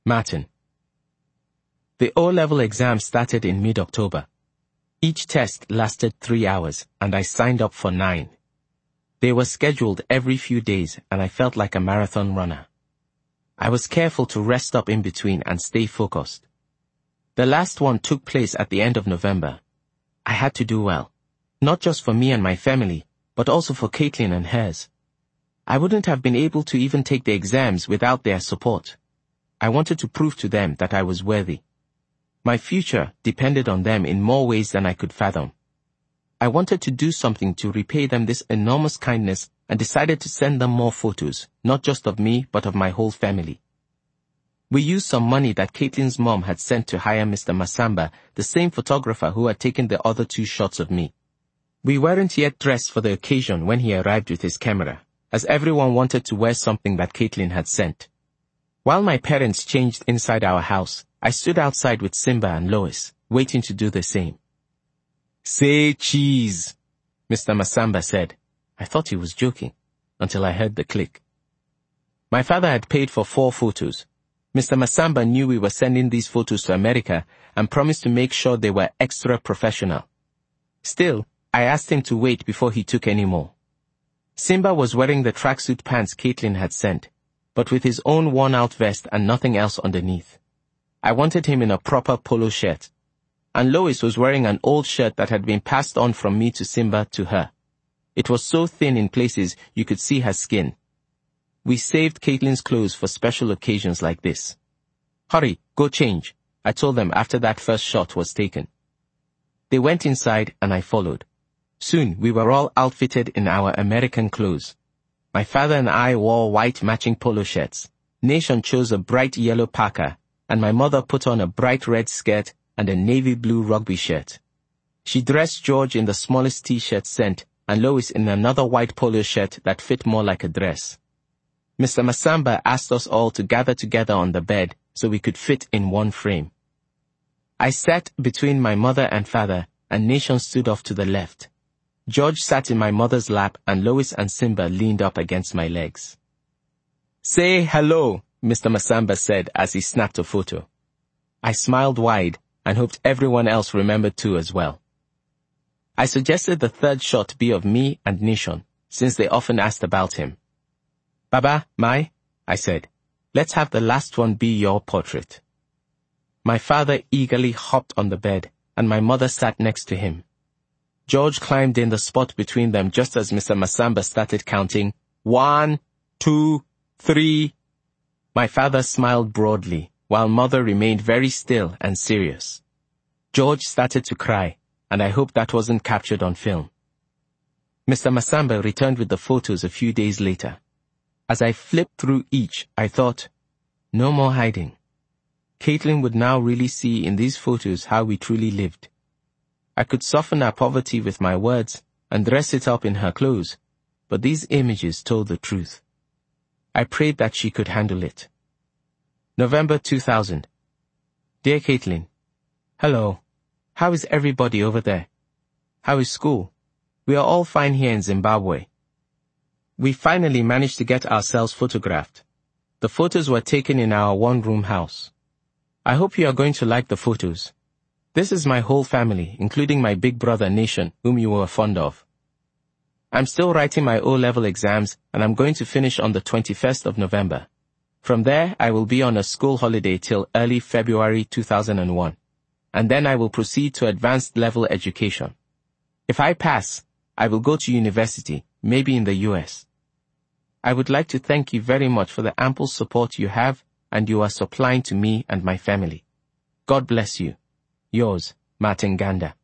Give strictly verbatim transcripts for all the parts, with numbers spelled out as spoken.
Martin. The O-level exam started in mid-October. Each test lasted three hours, and I signed up for nine. They were scheduled every few days, and I felt like a marathon runner. I was careful to rest up in between and stay focused. The last one took place at the end of November. I had to do well, not just for me and my family, but also for Caitlin and hers. I wouldn't have been able to even take the exams without their support. I wanted to prove to them that I was worthy. My future depended on them in more ways than I could fathom. I wanted to do something to repay them this enormous kindness and decided to send them more photos, not just of me, but of my whole family. We used some money that Caitlin's mom had sent to hire Mister Masamba, the same photographer who had taken the other two shots of me. We weren't yet dressed for the occasion when he arrived with his camera, as everyone wanted to wear something that Caitlin had sent. While my parents changed inside our house, I stood outside with Simba and Lois, waiting to do the same. "Say cheese," Mister Masamba said. I thought he was joking, until I heard the click. My father had paid for four photos. Mister Masamba knew we were sending these photos to America and promised to make sure they were extra professional. Still, I asked him to wait before he took any more. Simba was wearing the tracksuit pants Caitlin had sent, but with his own worn-out vest and nothing else underneath. I wanted him in a proper polo shirt. And Lois was wearing an old shirt that had been passed on from me to Simba to her. It was so thin in places you could see her skin. We saved Caitlin's clothes for special occasions like this. "Hurry, go change," I told them after that first shot was taken. They went inside and I followed. Soon we were all outfitted in our American clothes. My father and I wore white matching polo shirts. Nation chose a bright yellow parka, and my mother put on a bright red skirt and a navy blue rugby shirt. She dressed George in the smallest t-shirt sent, and Lois in another white polo shirt that fit more like a dress. Mister Masamba asked us all to gather together on the bed so we could fit in one frame. I sat between my mother and father, and Nation stood off to the left. George sat in my mother's lap, and Lois and Simba leaned up against my legs. "Say hello," Mister Masamba said as he snapped a photo. I smiled wide and hoped everyone else remembered too as well. I suggested the third shot be of me and Nation, since they often asked about him. "Baba, Mai," I said, "let's have the last one be your portrait." My father eagerly hopped on the bed, and my mother sat next to him. George climbed in the spot between them just as Mister Masamba started counting, one, two, three. My father smiled broadly, while mother remained very still and serious. George started to cry, and I hope that wasn't captured on film. Mister Masamba returned with the photos a few days later. As I flipped through each, I thought, no more hiding. Caitlin would now really see in these photos how we truly lived. I could soften our poverty with my words and dress it up in her clothes, but these images told the truth. I prayed that she could handle it. November two thousand. Dear Caitlin, hello. How is everybody over there? How is school? We are all fine here in Zimbabwe. We finally managed to get ourselves photographed. The photos were taken in our one-room house. I hope you are going to like the photos. This is my whole family, including my big brother Nation, whom you were fond of. I'm still writing my O-level exams, and I'm going to finish on the twenty-first of November. From there, I will be on a school holiday till early February two thousand one, and then I will proceed to advanced level education. If I pass, I will go to university, maybe in the U S. I would like to thank you very much for the ample support you have and you are supplying to me and my family. God bless you. Yours, Martin Ganda.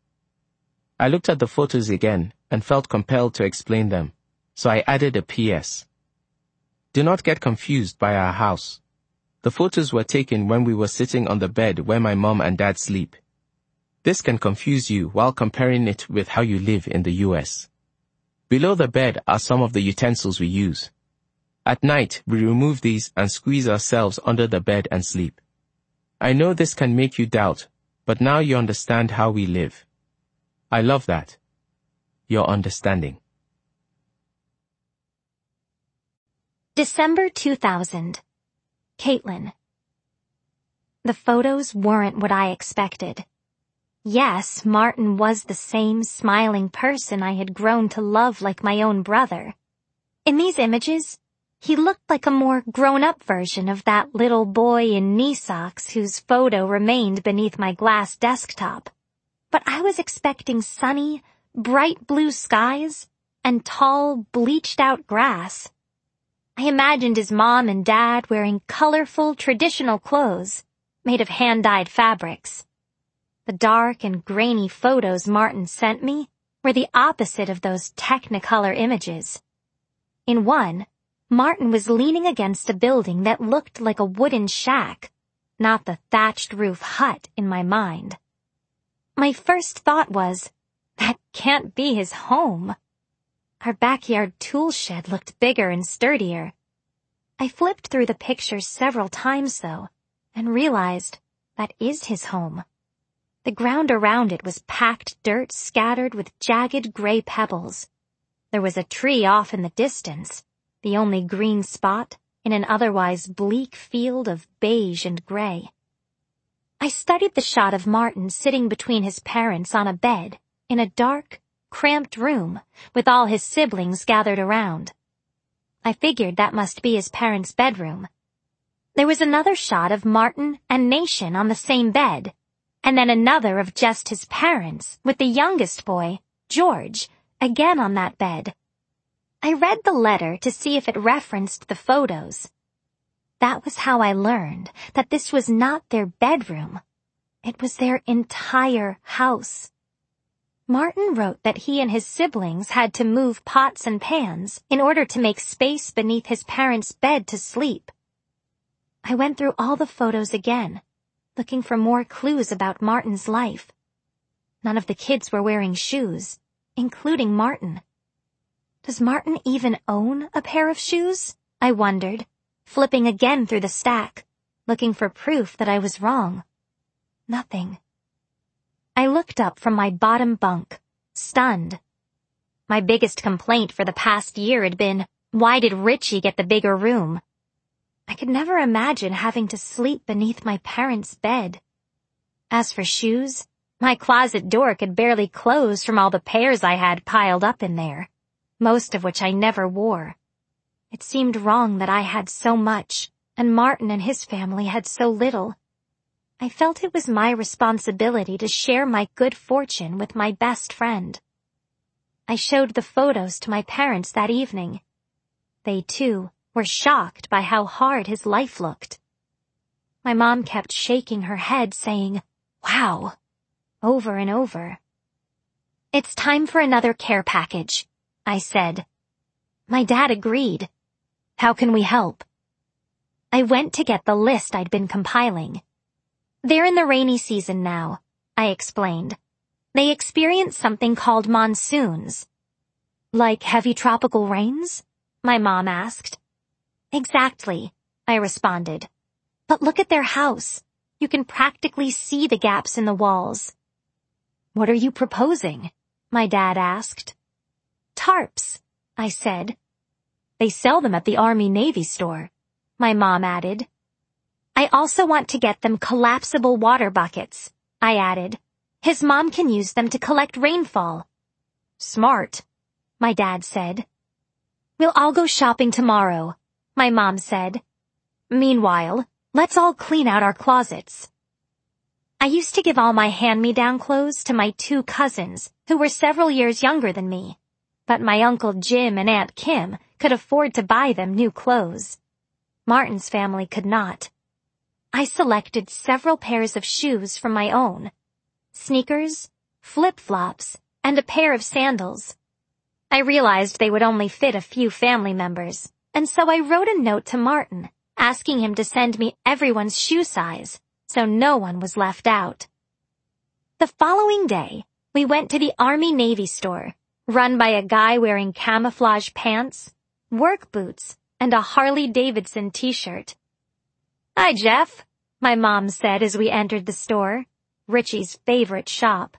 I looked at the photos again and felt compelled to explain them, so I added a P S. Do not get confused by our house. The photos were taken when we were sitting on the bed where my mom and dad sleep. This can confuse you while comparing it with how you live in the U S. Below the bed are some of the utensils we use. At night, we remove these and squeeze ourselves under the bed and sleep. I know this can make you doubt, but now you understand how we live. I love that. Your understanding. December two thousand. Caitlin. The photos weren't what I expected. Yes, Martin was the same smiling person I had grown to love like my own brother. In these images, he looked like a more grown-up version of that little boy in knee socks whose photo remained beneath my glass desktop. But I was expecting sunny, bright blue skies and tall, bleached-out grass. I imagined his mom and dad wearing colorful, traditional clothes made of hand-dyed fabrics. The dark and grainy photos Martin sent me were the opposite of those Technicolor images. In one, Martin was leaning against a building that looked like a wooden shack, not the thatched roof hut in my mind. My first thought was, that can't be his home. Our backyard tool shed looked bigger and sturdier. I flipped through the pictures several times, though, and realized that is his home. The ground around it was packed dirt scattered with jagged gray pebbles. There was a tree off in the distance, the only green spot in an otherwise bleak field of beige and gray. I studied the shot of Martin sitting between his parents on a bed in a dark, cramped room with all his siblings gathered around. I figured that must be his parents' bedroom. There was another shot of Martin and Nation on the same bed, and then another of just his parents with the youngest boy, George, again on that bed. I read the letter to see if it referenced the photos. That was how I learned that this was not their bedroom. It was their entire house. Martin wrote that he and his siblings had to move pots and pans in order to make space beneath his parents' bed to sleep. I went through all the photos again, looking for more clues about Martin's life. None of the kids were wearing shoes, including Martin. Does Martin even own a pair of shoes? I wondered, flipping again through the stack, looking for proof that I was wrong. Nothing. I looked up from my bottom bunk, stunned. My biggest complaint for the past year had been, why did Richie get the bigger room? I could never imagine having to sleep beneath my parents' bed. As for shoes, my closet door could barely close from all the pairs I had piled up in there, most of which I never wore. It seemed wrong that I had so much, and Martin and his family had so little. I felt it was my responsibility to share my good fortune with my best friend. I showed the photos to my parents that evening. They, too, were shocked by how hard his life looked. My mom kept shaking her head, saying, "Wow," over and over. "It's time for another care package," I said. My dad agreed. "How can we help?" I went to get the list I'd been compiling. "They're in the rainy season now," I explained. "They experience something called monsoons." "Like heavy tropical rains?" my mom asked. "Exactly," I responded. "But look at their house. You can practically see the gaps in the walls." "What are you proposing?" my dad asked. "Tarps," I said. "They sell them at the Army-Navy store," my mom added. "I also want to get them collapsible water buckets," I added. "His mom can use them to collect rainfall." "Smart," my dad said. "We'll all go shopping tomorrow," my mom said. "Meanwhile, let's all clean out our closets." I used to give all my hand-me-down clothes to my two cousins, who were several years younger than me, but my Uncle Jim and Aunt Kim could afford to buy them new clothes. Martin's family could not. I selected several pairs of shoes from my own, sneakers, flip-flops, and a pair of sandals. I realized they would only fit a few family members, and so I wrote a note to Martin, asking him to send me everyone's shoe size, so no one was left out. The following day, we went to the Army-Navy store, run by a guy wearing camouflage pants, work boots, and a Harley-Davidson t-shirt. "Hi, Jeff," my mom said as we entered the store, Richie's favorite shop.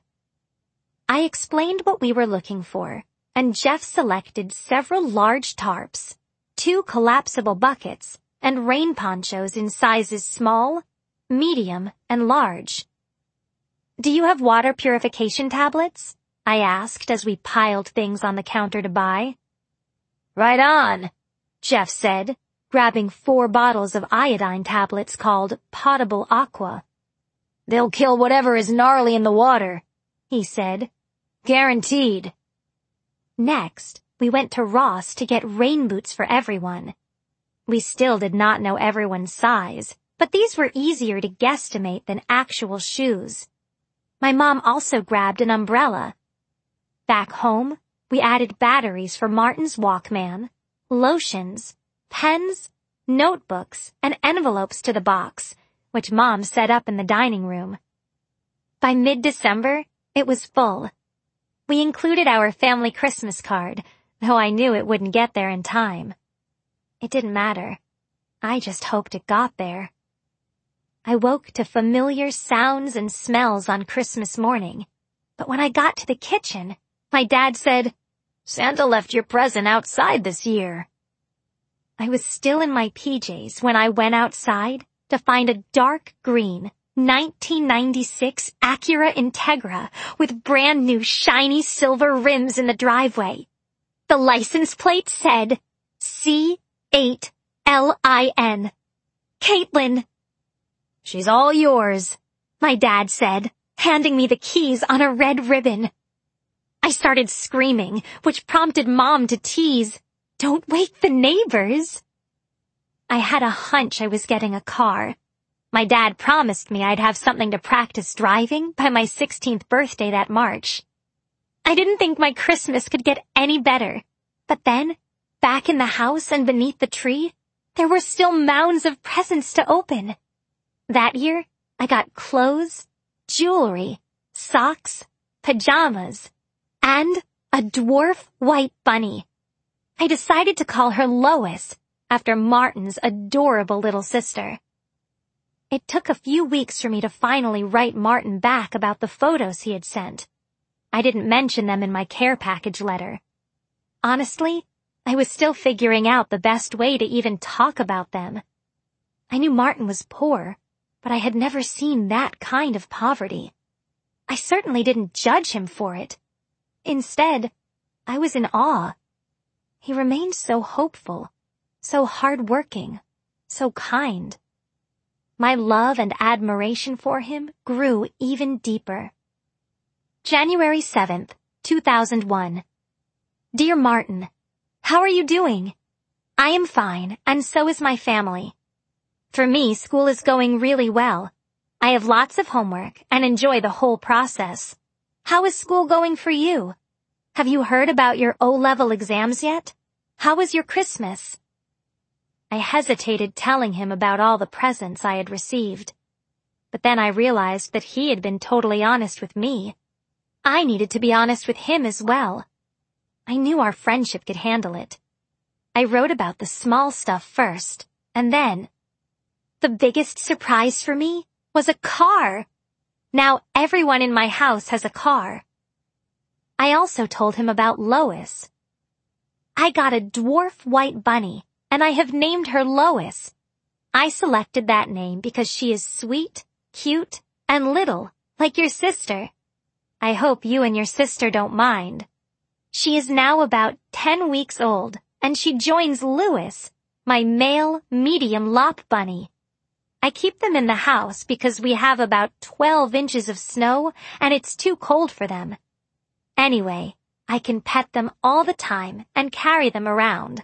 I explained what we were looking for, and Jeff selected several large tarps, two collapsible buckets, and rain ponchos in sizes small, medium, and large. "Do you have water purification tablets?" I asked as we piled things on the counter to buy. "Right on," Jeff said, grabbing four bottles of iodine tablets called Potable Aqua. "They'll kill whatever is gnarly in the water," he said. "Guaranteed." Next, we went to Ross to get rain boots for everyone. We still did not know everyone's size, but these were easier to guesstimate than actual shoes. My mom also grabbed an umbrella. Back home, we added batteries for Martin's Walkman, lotions, pens, notebooks, and envelopes to the box, which Mom set up in the dining room. By mid-December, it was full. We included our family Christmas card, though I knew it wouldn't get there in time. It didn't matter. I just hoped it got there. I woke to familiar sounds and smells on Christmas morning, but when I got to the kitchen, my dad said, "Santa left your present outside this year." I was still in my P Js when I went outside to find a dark green nineteen ninety-six Acura Integra with brand new shiny silver rims in the driveway. The license plate said C eight L I N. "Caitlin." "She's all yours," my dad said, handing me the keys on a red ribbon. I started screaming, which prompted Mom to tease, "Don't wake the neighbors." I had a hunch I was getting a car. My dad promised me I'd have something to practice driving by my sixteenth birthday that March. I didn't think my Christmas could get any better. But then, back in the house and beneath the tree, there were still mounds of presents to open. That year, I got clothes, jewelry, socks, pajamas, and a dwarf white bunny. I decided to call her Lois, after Martin's adorable little sister. It took a few weeks for me to finally write Martin back about the photos he had sent. I didn't mention them in my care package letter. Honestly, I was still figuring out the best way to even talk about them. I knew Martin was poor, but I had never seen that kind of poverty. I certainly didn't judge him for it. Instead, I was in awe. He remained so hopeful, so hardworking, so kind. My love and admiration for him grew even deeper. January seventh, two thousand one. Dear Martin, how are you doing? I am fine, and so is my family. For me, school is going really well. I have lots of homework and enjoy the whole process. How is school going for you? Have you heard about your O-level exams yet? How was your Christmas? I hesitated telling him about all the presents I had received. But then I realized that he had been totally honest with me. I needed to be honest with him as well. I knew our friendship could handle it. I wrote about the small stuff first, and then, the biggest surprise for me was a car. Now everyone in my house has a car. I also told him about Lois. I got a dwarf white bunny, and I have named her Lois. I selected that name because she is sweet, cute, and little, like your sister. I hope you and your sister don't mind. She is now about ten weeks old, and she joins Lewis, my male medium lop bunny. I keep them in the house because we have about twelve inches of snow, and it's too cold for them. Anyway, I can pet them all the time and carry them around.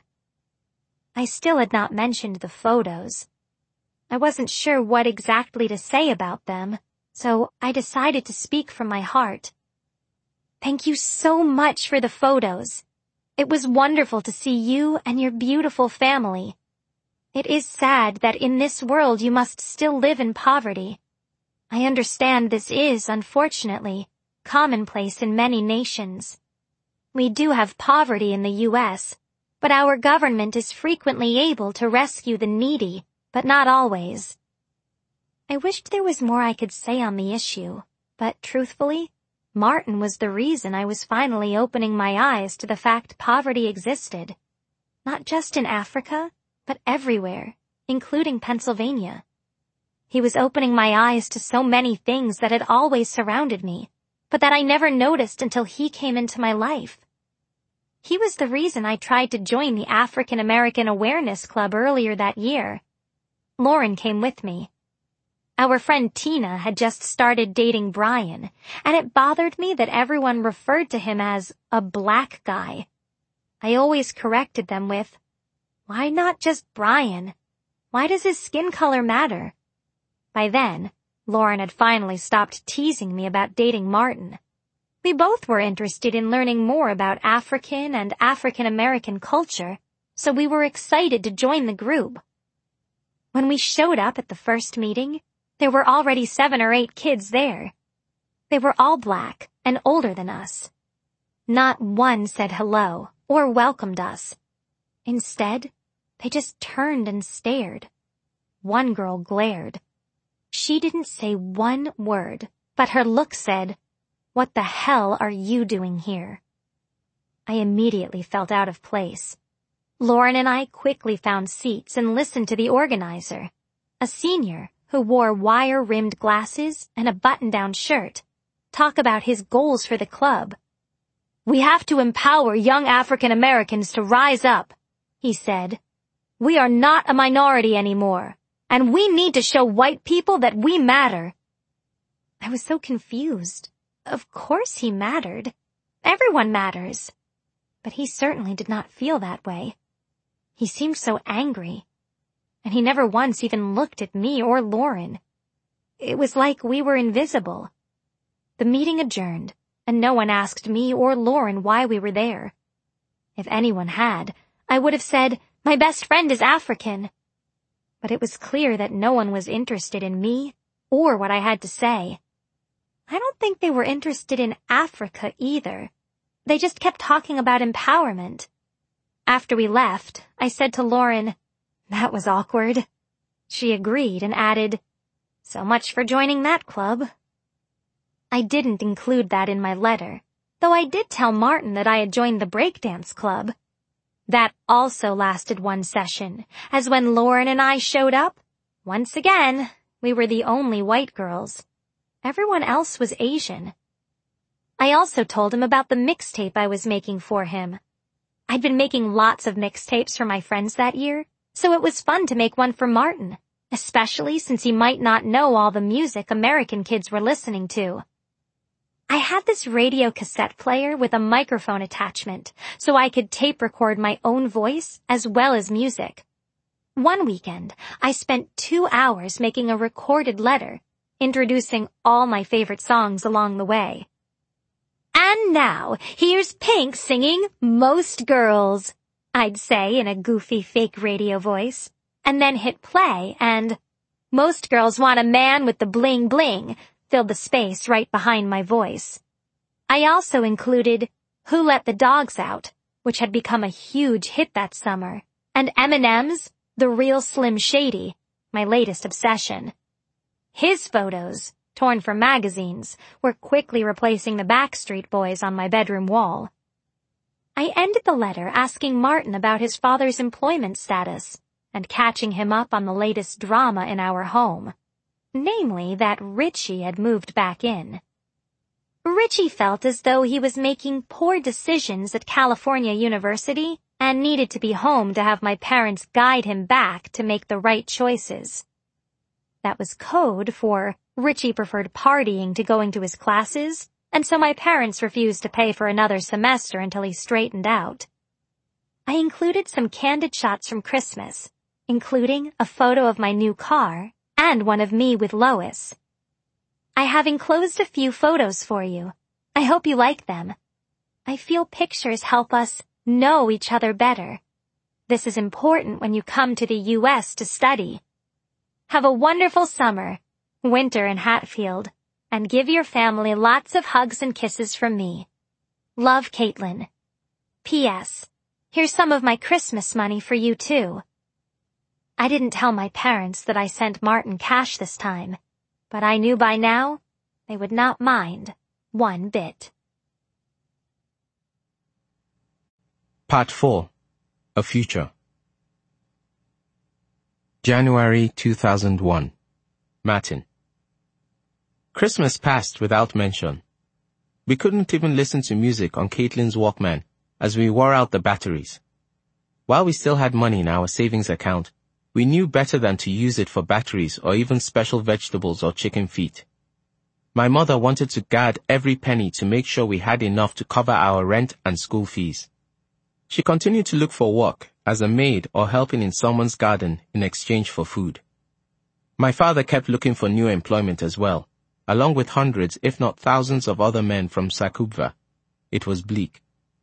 I still had not mentioned the photos. I wasn't sure what exactly to say about them, so I decided to speak from my heart. Thank you so much for the photos. It was wonderful to see you and your beautiful family. It is sad that in this world you must still live in poverty. I understand this is, unfortunately, commonplace in many nations. We do have poverty in the U S, but our government is frequently able to rescue the needy, but not always. I wished there was more I could say on the issue, but truthfully, Martin was the reason I was finally opening my eyes to the fact poverty existed. Not just in Africa, but everywhere, including Pennsylvania. He was opening my eyes to so many things that had always surrounded me, but that I never noticed until he came into my life. He was the reason I tried to join the African American Awareness Club earlier that year. Lauren came with me. Our friend Tina had just started dating Brian, and it bothered me that everyone referred to him as a black guy. I always corrected them with, "Why not just Brian? Why does his skin color matter?" By then, Lauren had finally stopped teasing me about dating Martin. We both were interested in learning more about African and African American culture, so we were excited to join the group. When we showed up at the first meeting, there were already seven or eight kids there. They were all black and older than us. Not one said hello or welcomed us. Instead, they just turned and stared. One girl glared. She didn't say one word, but her look said, "What the hell are you doing here?" I immediately felt out of place. Lauren and I quickly found seats and listened to the organizer, a senior who wore wire-rimmed glasses and a button-down shirt, talk about his goals for the club. "We have to empower young African Americans to rise up," he said. "We are not a minority anymore, and we need to show white people that we matter." I was so confused. Of course he mattered. Everyone matters. But he certainly did not feel that way. He seemed so angry. And he never once even looked at me or Lauren. It was like we were invisible. The meeting adjourned, and no one asked me or Lauren why we were there. If anyone had, I would have said, "My best friend is African." But it was clear that no one was interested in me or what I had to say. I don't think they were interested in Africa either. They just kept talking about empowerment. After we left, I said to Lauren, "That was awkward." She agreed and added, "So much for joining that club." I didn't include that in my letter, though I did tell Martin that I had joined the breakdance club. That also lasted one session, as when Lauren and I showed up, once again, we were the only white girls. Everyone else was Asian. I also told him about the mixtape I was making for him. I'd been making lots of mixtapes for my friends that year, so it was fun to make one for Martin, especially since he might not know all the music American kids were listening to. I had this radio cassette player with a microphone attachment, so I could tape record my own voice as well as music. One weekend, I spent two hours making a recorded letter, introducing all my favorite songs along the way. "And now, here's Pink singing Most Girls," I'd say in a goofy fake radio voice, and then hit play and "Most Girls Want a Man with the Bling Bling" filled the space right behind my voice. I also included Who Let the Dogs Out, which had become a huge hit that summer, and Eminem's The Real Slim Shady, my latest obsession. His photos, torn from magazines, were quickly replacing the Backstreet Boys on my bedroom wall. I ended the letter asking Martin about his father's employment status and catching him up on the latest drama in our home, namely that Richie had moved back in. Richie felt as though he was making poor decisions at California University and needed to be home to have my parents guide him back to make the right choices. That was code for Richie preferred partying to going to his classes, and so my parents refused to pay for another semester until he straightened out. I included some candid shots from Christmas, including a photo of my new car and one of me with Lois. I have enclosed a few photos for you. I hope you like them. I feel pictures help us know each other better. This is important when you come to the U S to study. Have a wonderful summer, winter in Hatfield, and give your family lots of hugs and kisses from me. Love, Caitlin. P S. Here's some of my Christmas money for you too. I didn't tell my parents that I sent Martin cash this time, but I knew by now they would not mind one bit. Part four. A Future. January two thousand one. Martin. Christmas passed without mention. We couldn't even listen to music on Caitlin's Walkman as we wore out the batteries. While we still had money in our savings account, we knew better than to use it for batteries or even special vegetables or chicken feet. My mother wanted to guard every penny to make sure we had enough to cover our rent and school fees. She continued to look for work as a maid or helping in someone's garden in exchange for food. My father kept looking for new employment as well, along with hundreds if not thousands of other men from Sakubva. It was bleak.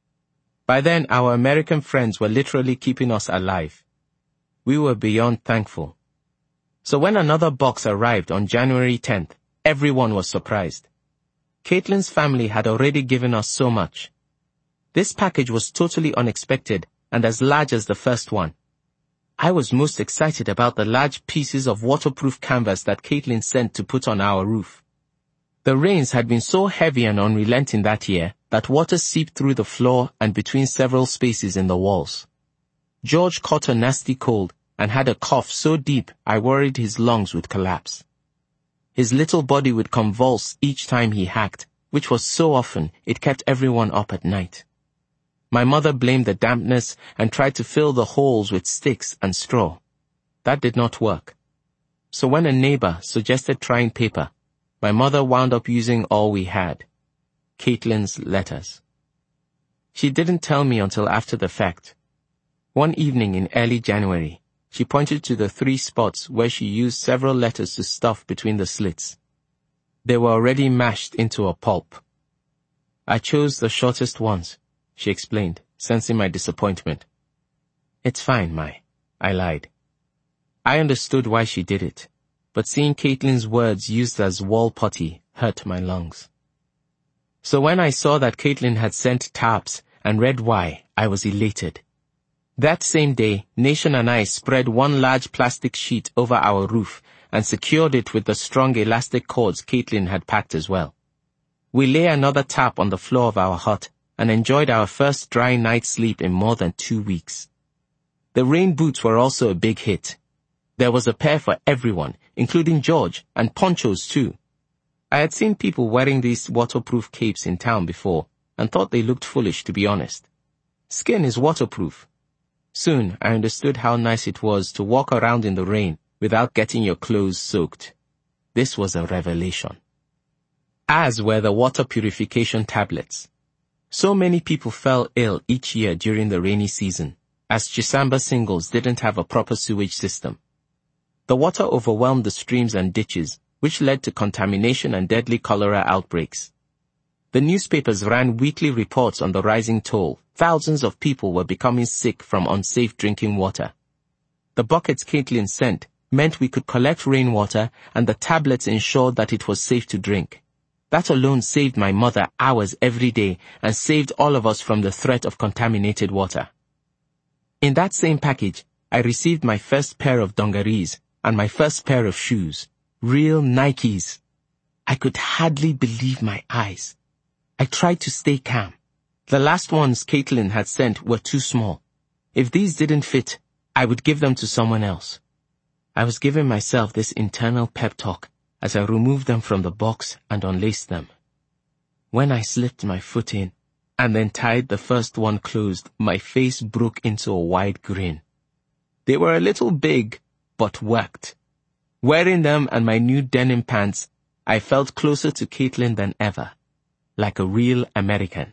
By then, our American friends were literally keeping us alive. We were beyond thankful. So when another box arrived on January tenth, everyone was surprised. Caitlin's family had already given us so much. This package was totally unexpected and as large as the first one. I was most excited about the large pieces of waterproof canvas that Caitlin sent to put on our roof. The rains had been so heavy and unrelenting that year that water seeped through the floor and between several spaces in the walls. George caught a nasty cold and had a cough so deep I worried his lungs would collapse. His little body would convulse each time he hacked, which was so often it kept everyone up at night. My mother blamed the dampness and tried to fill the holes with sticks and straw. That did not work. So when a neighbor suggested trying paper, my mother wound up using all we had, Caitlin's letters. She didn't tell me until after the fact. One evening in early January, she pointed to the three spots where she used several letters to stuff between the slits. They were already mashed into a pulp. I chose the shortest ones, she explained, sensing my disappointment. It's fine, Mai, I lied. I understood why she did it, but seeing Caitlin's words used as wall putty hurt my lungs. So when I saw that Caitlin had sent taps and read why, I was elated. That same day, Nation and I spread one large plastic sheet over our roof and secured it with the strong elastic cords Caitlin had packed as well. We lay another tap on the floor of our hut and enjoyed our first dry night's sleep in more than two weeks. The rain boots were also a big hit. There was a pair for everyone, including George, and ponchos too. I had seen people wearing these waterproof capes in town before and thought they looked foolish, to be honest. Skin is waterproof. Soon, I understood how nice it was to walk around in the rain without getting your clothes soaked. This was a revelation. As were the water purification tablets. So many people fell ill each year during the rainy season, as Chisamba Singles didn't have a proper sewage system. The water overwhelmed the streams and ditches, which led to contamination and deadly cholera outbreaks. The newspapers ran weekly reports on the rising toll. Thousands of people were becoming sick from unsafe drinking water. The buckets Caitlin sent meant we could collect rainwater, and the tablets ensured that it was safe to drink. That alone saved my mother hours every day and saved all of us from the threat of contaminated water. In that same package, I received my first pair of dungarees and my first pair of shoes, real Nikes. I could hardly believe my eyes. I tried to stay calm. The last ones Caitlin had sent were too small. If these didn't fit, I would give them to someone else. I was giving myself this internal pep talk as I removed them from the box and unlaced them. When I slipped my foot in and then tied the first one closed, my face broke into a wide grin. They were a little big, but worked. Wearing them and my new denim pants, I felt closer to Caitlin than ever, like a real American.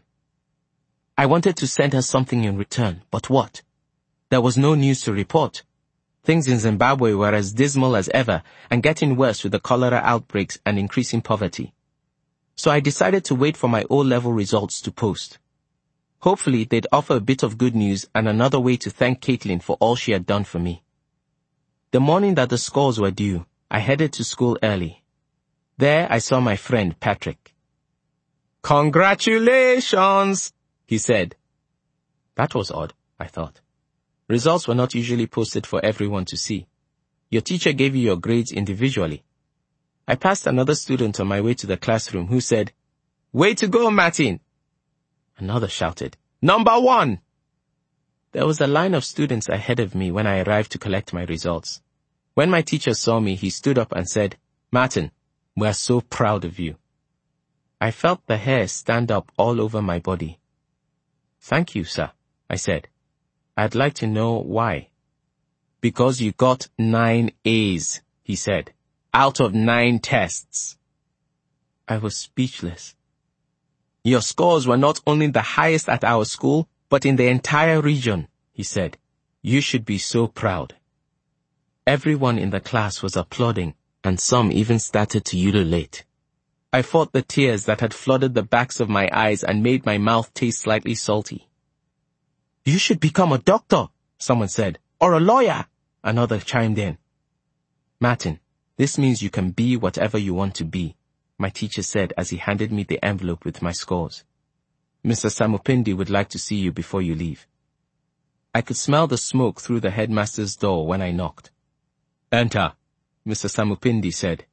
I wanted to send her something in return, but what? There was no news to report. Things in Zimbabwe were as dismal as ever and getting worse with the cholera outbreaks and increasing poverty. So I decided to wait for my O-level results to post. Hopefully they'd offer a bit of good news and another way to thank Caitlin for all she had done for me. The morning that the scores were due, I headed to school early. There I saw my friend Patrick. "Congratulations," he said. That was odd, I thought. Results were not usually posted for everyone to see. Your teacher gave you your grades individually. I passed another student on my way to the classroom who said, "Way to go, Martin." Another shouted, "Number one." There was a line of students ahead of me when I arrived to collect my results. When my teacher saw me, he stood up and said, Martin, we're so proud of you. I felt the hair stand up all over my body. Thank you, sir, I said. I'd like to know why. Because you got nine A's, he said, out of nine tests. I was speechless. Your scores were not only the highest at our school, but in the entire region, he said. You should be so proud. Everyone in the class was applauding, and some even started to ululate. I fought the tears that had flooded the backs of my eyes and made my mouth taste slightly salty. You should become a doctor, someone said, or a lawyer, another chimed in. Martin, this means you can be whatever you want to be, my teacher said as he handed me the envelope with my scores. Mister Samupindi would like to see you before you leave. I could smell the smoke through the headmaster's door when I knocked. Enter, Mister Samupindi said.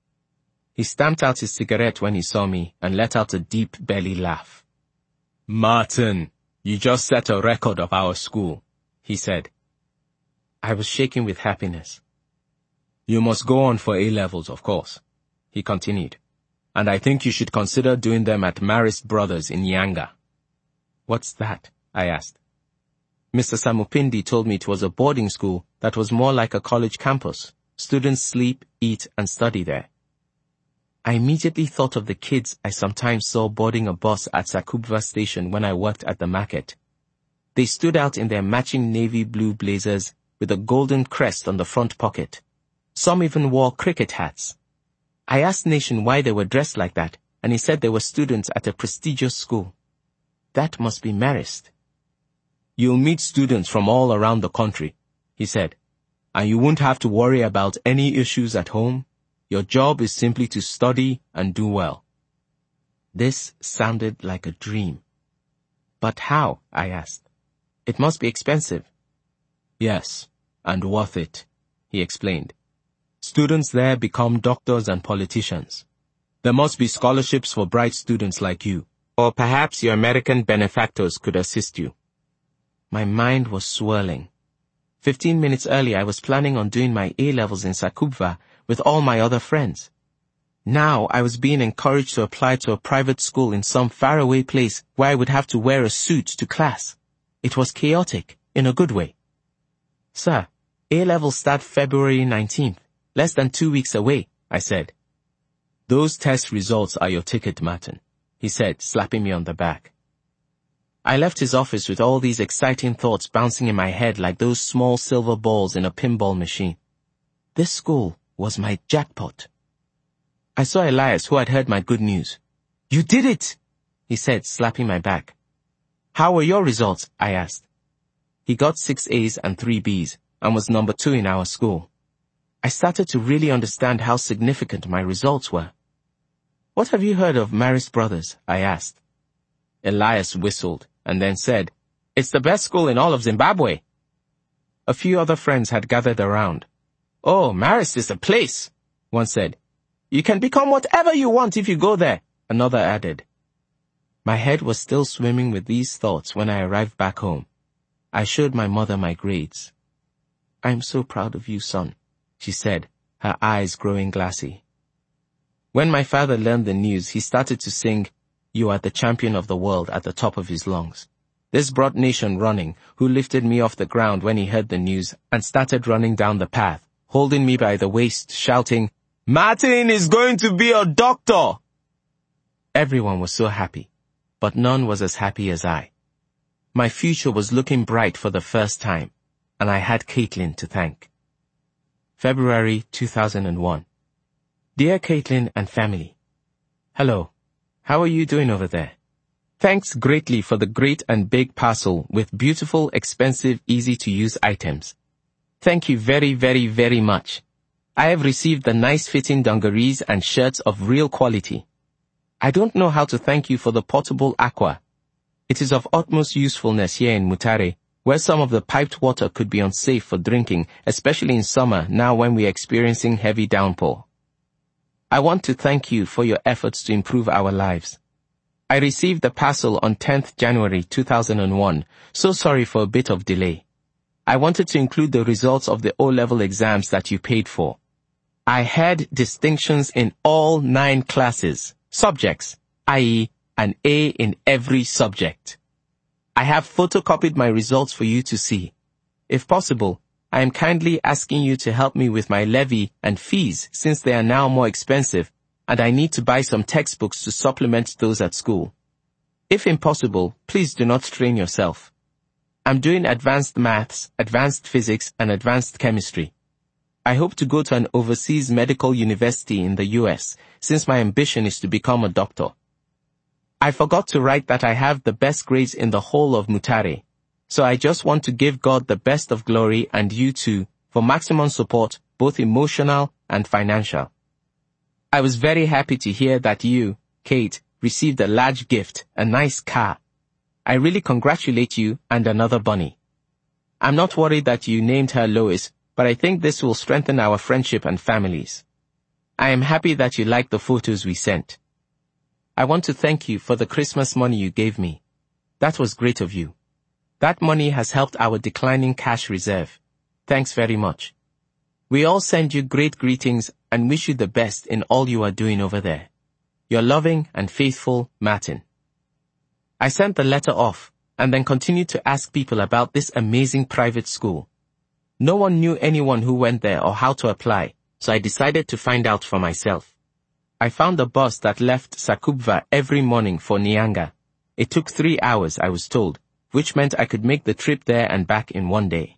He stamped out his cigarette when he saw me and let out a deep belly laugh. Martin, you just set a record of our school, he said. I was shaking with happiness. You must go on for A-levels, of course, he continued. And I think you should consider doing them at Marist Brothers in Yanga. What's that? I asked. Mister Samupindi told me it was a boarding school that was more like a college campus. Students sleep, eat, and study there. I immediately thought of the kids I sometimes saw boarding a bus at Sakubva station when I worked at the market. They stood out in their matching navy blue blazers with a golden crest on the front pocket. Some even wore cricket hats. I asked Nation why they were dressed like that, and he said they were students at a prestigious school. That must be Marist. You'll meet students from all around the country, he said, and you won't have to worry about any issues at home. Your job is simply to study and do well. This sounded like a dream. But how? I asked. It must be expensive. Yes, and worth it, he explained. Students there become doctors and politicians. There must be scholarships for bright students like you, or perhaps your American benefactors could assist you. My mind was swirling. Fifteen minutes earlier I was planning on doing my A-levels in Sakubva with all my other friends. Now I was being encouraged to apply to a private school in some faraway place where I would have to wear a suit to class. It was chaotic, in a good way. Sir, A-levels start February nineteenth. Less than two weeks away, I said. Those test results are your ticket, Martin, he said, slapping me on the back. I left his office with all these exciting thoughts bouncing in my head like those small silver balls in a pinball machine. This school was my jackpot. I saw Elias, who had heard my good news. You did it, he said, slapping my back. How were your results? I asked. He got six A's and three B's and was number two in our school. I started to really understand how significant my results were. What have you heard of Marist Brothers? I asked. Elias whistled and then said, It's the best school in all of Zimbabwe. A few other friends had gathered around. Oh, Marist is the place, one said. You can become whatever you want if you go there, another added. My head was still swimming with these thoughts when I arrived back home. I showed my mother my grades. I'm so proud of you, son, she said, her eyes growing glassy. When my father learned the news, he started to sing, You are the champion of the world at the top of his lungs. This brought Nation running, who lifted me off the ground when he heard the news and started running down the path, holding me by the waist, shouting, Martin is going to be a doctor! Everyone was so happy, but none was as happy as I. My future was looking bright for the first time, and I had Caitlin to thank. February two thousand one. Dear Caitlin and family, hello. How are you doing over there? Thanks greatly for the great and big parcel with beautiful, expensive, easy-to-use items. Thank you very, very, very much. I have received the nice-fitting dungarees and shirts of real quality. I don't know how to thank you for the portable aqua. It is of utmost usefulness here in Mutare, where some of the piped water could be unsafe for drinking, especially in summer now when we are experiencing heavy downpour. I want to thank you for your efforts to improve our lives. I received the parcel on tenth January two thousand one, so sorry for a bit of delay. I wanted to include the results of the O-level exams that you paid for. I had distinctions in all nine classes, subjects, that is, an A in every subject. I have photocopied my results for you to see. If possible, I am kindly asking you to help me with my levy and fees since they are now more expensive and I need to buy some textbooks to supplement those at school. If impossible, please do not strain yourself. I'm doing advanced maths, advanced physics, and advanced chemistry. I hope to go to an overseas medical university in the U S since my ambition is to become a doctor. I forgot to write that I have the best grades in the whole of Mutare, so I just want to give God the best of glory and you too for maximum support, both emotional and financial. I was very happy to hear that you, Kate, received a large gift, a nice car. I really congratulate you and another bunny. I'm not worried that you named her Lois, but I think this will strengthen our friendship and families. I am happy that you liked the photos we sent. I want to thank you for the Christmas money you gave me. That was great of you. That money has helped our declining cash reserve. Thanks very much. We all send you great greetings and wish you the best in all you are doing over there. Your loving and faithful Martin. I sent the letter off and then continued to ask people about this amazing private school. No one knew anyone who went there or how to apply, so I decided to find out for myself. I found a bus that left Sakubva every morning for Nyanga. It took three hours, I was told, which meant I could make the trip there and back in one day.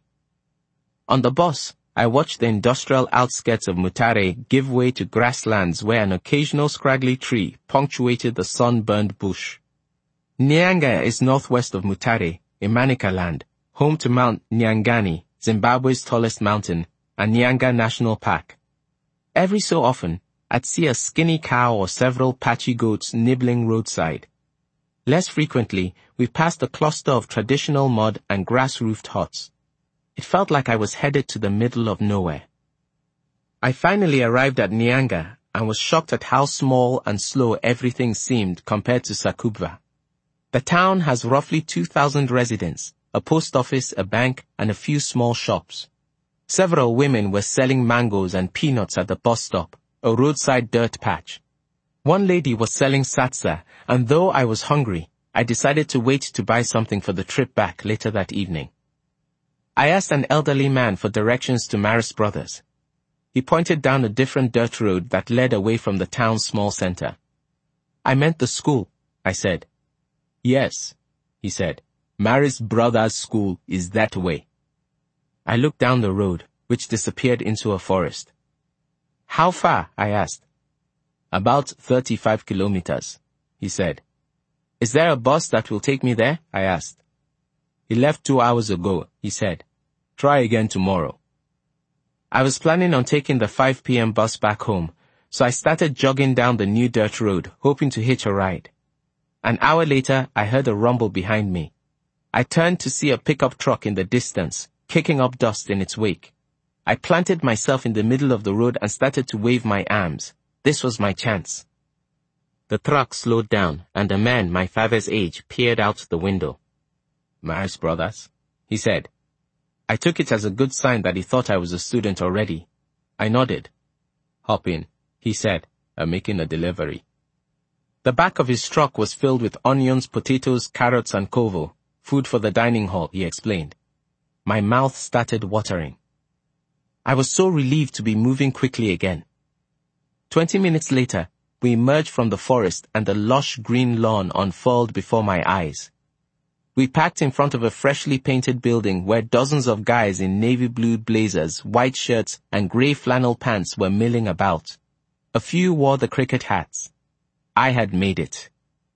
On the bus, I watched the industrial outskirts of Mutare give way to grasslands where an occasional scraggly tree punctuated the sun-burned bush. Nyanga is northwest of Mutare, in Manica land, home to Mount Nyangani, Zimbabwe's tallest mountain, and Nyanga National Park. Every so often, I'd see a skinny cow or several patchy goats nibbling roadside. Less frequently, we passed a cluster of traditional mud and grass-roofed huts. It felt like I was headed to the middle of nowhere. I finally arrived at Nyanga and was shocked at how small and slow everything seemed compared to Sakubva. The town has roughly two thousand residents, a post office, a bank, and a few small shops. Several women were selling mangoes and peanuts at the bus stop, a roadside dirt patch. One lady was selling satsa, and though I was hungry, I decided to wait to buy something for the trip back later that evening. I asked an elderly man for directions to Maris Brothers. He pointed down a different dirt road that led away from the town's small center. I meant the school, I said. Yes, he said. Maris Brothers School is that way. I looked down the road, which disappeared into a forest. How far? I asked. About thirty-five kilometers, he said. Is there a bus that will take me there? I asked. He left two hours ago, he said. Try again tomorrow. I was planning on taking the five p.m. bus back home, so I started jogging down the new dirt road, hoping to hitch a ride. An hour later, I heard a rumble behind me. I turned to see a pickup truck in the distance, kicking up dust in its wake. I planted myself in the middle of the road and started to wave my arms. This was my chance. The truck slowed down, and a man my father's age peered out the window. Maris Brothers, he said. I took it as a good sign that he thought I was a student already. I nodded. Hop in, he said. I'm making a delivery. The back of his truck was filled with onions, potatoes, carrots, and kovo, food for the dining hall, he explained. My mouth started watering. I was so relieved to be moving quickly again. Twenty minutes later, we emerged from the forest and the lush green lawn unfurled before my eyes. We parked in front of a freshly painted building where dozens of guys in navy blue blazers, white shirts, and grey flannel pants were milling about. A few wore the cricket hats. I had made it.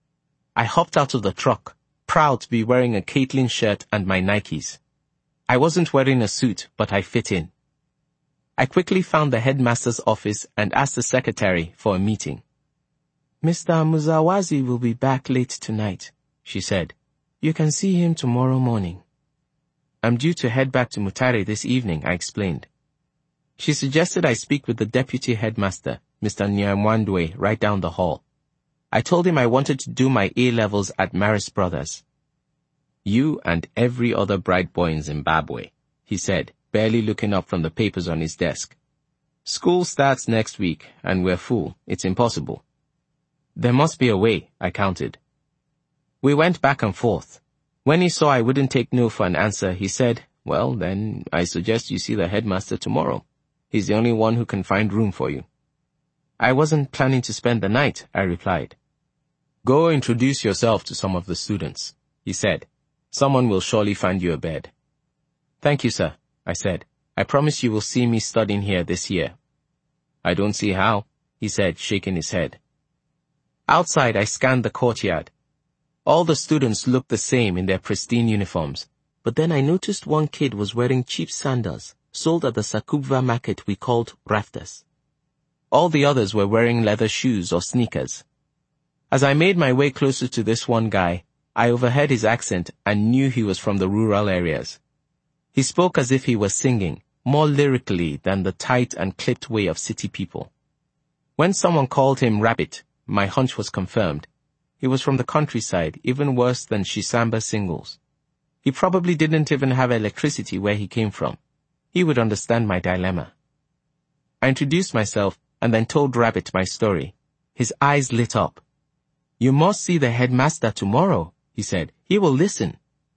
I hopped out of the truck, proud to be wearing a Caitlin shirt and my Nikes. I wasn't wearing a suit, but I fit in. I quickly found the headmaster's office and asked the secretary for a meeting. Mister Muzawazi will be back late tonight, she said. You can see him tomorrow morning. I'm due to head back to Mutare this evening, I explained. She suggested I speak with the deputy headmaster, Mister Nyamwandwe, right down the hall. I told him I wanted to do my A-levels at Maris Brothers. You and every other bright boy in Zimbabwe, he said, barely looking up from the papers on his desk. School starts next week, and we're full. It's impossible. There must be a way, I countered. We went back and forth. When he saw I wouldn't take no for an answer, he said, well, then I suggest you see the headmaster tomorrow. He's the only one who can find room for you. I wasn't planning to spend the night, I replied. Go introduce yourself to some of the students, he said. Someone will surely find you a bed. Thank you, sir, I said. I promise you will see me studying here this year. I don't see how, he said, shaking his head. Outside, I scanned the courtyard. All the students looked the same in their pristine uniforms, but then I noticed one kid was wearing cheap sandals, sold at the Sakubva market we called rafters. All the others were wearing leather shoes or sneakers. As I made my way closer to this one guy, I overheard his accent and knew he was from the rural areas. He spoke as if he was singing, more lyrically than the tight and clipped way of city people. When someone called him Rabbit, my hunch was confirmed. He was from the countryside, even worse than Shisamba singles. He probably didn't even have electricity where he came from. He would understand my dilemma. I introduced myself and then told Rabbit my story. His eyes lit up. You must see the headmaster tomorrow, he said. He will listen.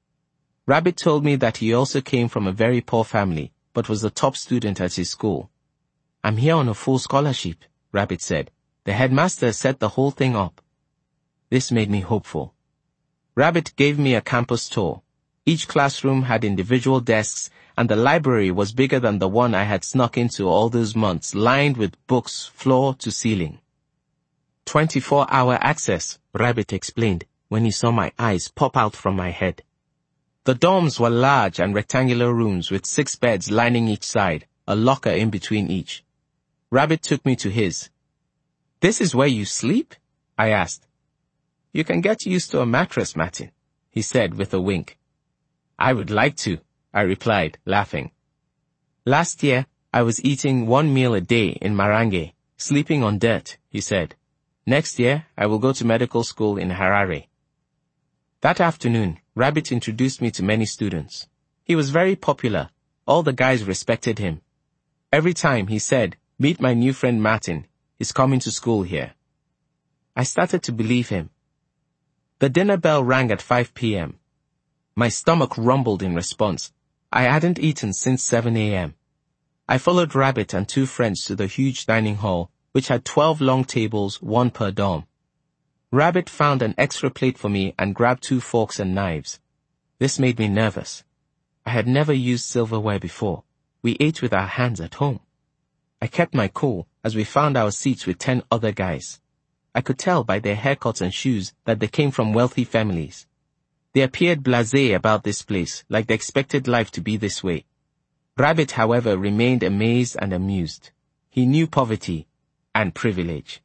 Rabbit told me that he also came from a very poor family, but was the top student at his school. I'm here on a full scholarship, Rabbit said. The headmaster set the whole thing up. This made me hopeful. Rabbit gave me a campus tour. Each classroom had individual desks, and the library was bigger than the one I had snuck into all those months, lined with books, floor to ceiling. twenty-four hour access, Rabbit explained, when he saw my eyes pop out from my head. The dorms were large and rectangular rooms with six beds lining each side, a locker in between each. Rabbit took me to his. This is where you sleep? I asked. You can get used to a mattress, Martin, he said with a wink. I would like to, I replied, laughing. Last year, I was eating one meal a day in Marange, sleeping on dirt, he said. Next year, I will go to medical school in Harare. That afternoon, Rabbit introduced me to many students. He was very popular. All the guys respected him. Every time he said, meet my new friend Martin. He's coming to school here. I started to believe him. The dinner bell rang at five p.m. My stomach rumbled in response. I hadn't eaten since seven a.m. I followed Rabbit and two friends to the huge dining hall, which had twelve long tables, one per dorm. Rabbit found an extra plate for me and grabbed two forks and knives. This made me nervous. I had never used silverware before. We ate with our hands at home. I kept my cool as we found our seats with ten other guys. I could tell by their haircuts and shoes that they came from wealthy families. They appeared blasé about this place, like they expected life to be this way. Rabbit, however, remained amazed and amused. He knew poverty and privilege.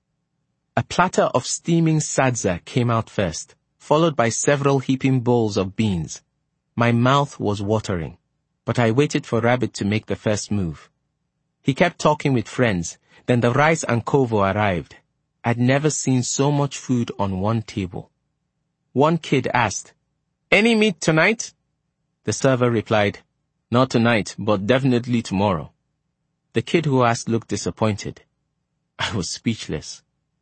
A platter of steaming sadza came out first, followed by several heaping bowls of beans. My mouth was watering, but I waited for Rabbit to make the first move. He kept talking with friends, then the rice and kovo arrived. I'd never seen so much food on one table. One kid asked, Any meat tonight? The server replied, Not tonight, but definitely tomorrow. The kid who asked looked disappointed. I was speechless.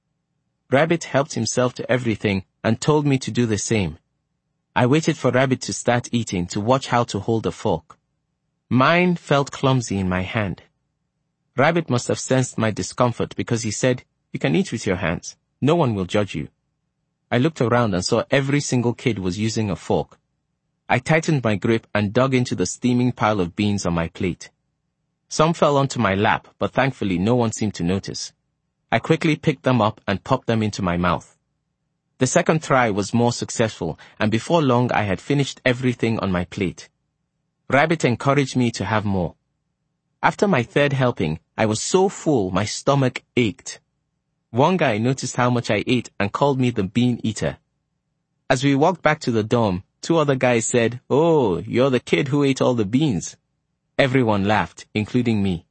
Rabbit helped himself to everything and told me to do the same. I waited for Rabbit to start eating to watch how to hold a fork. Mine felt clumsy in my hand. Rabbit must have sensed my discomfort because he said, You can eat with your hands. No one will judge you. I looked around and saw every single kid was using a fork. I tightened my grip and dug into the steaming pile of beans on my plate. Some fell onto my lap, but thankfully no one seemed to notice. I quickly picked them up and popped them into my mouth. The second try was more successful, and before long I had finished everything on my plate. Rabbit encouraged me to have more. After my third helping, I was so full my stomach ached. One guy noticed how much I ate and called me the bean eater. As we walked back to the dorm, two other guys said, Oh, you're the kid who ate all the beans. Everyone laughed, including me.